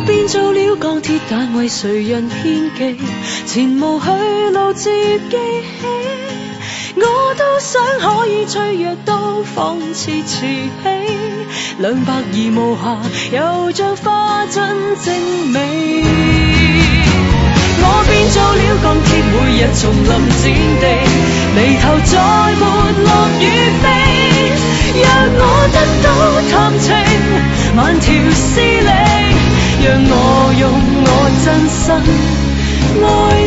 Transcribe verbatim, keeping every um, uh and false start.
變做了鋼鐵，但為誰人獻技？前無去路接記起，我都想可以脆弱到放肆慈禧，兩百而無瑕，又像花真精美。我變做了鋼鐵，每日叢林戰地，眉頭再沒落雨飛。若我得到談情，萬條絲理，讓我用我真心愛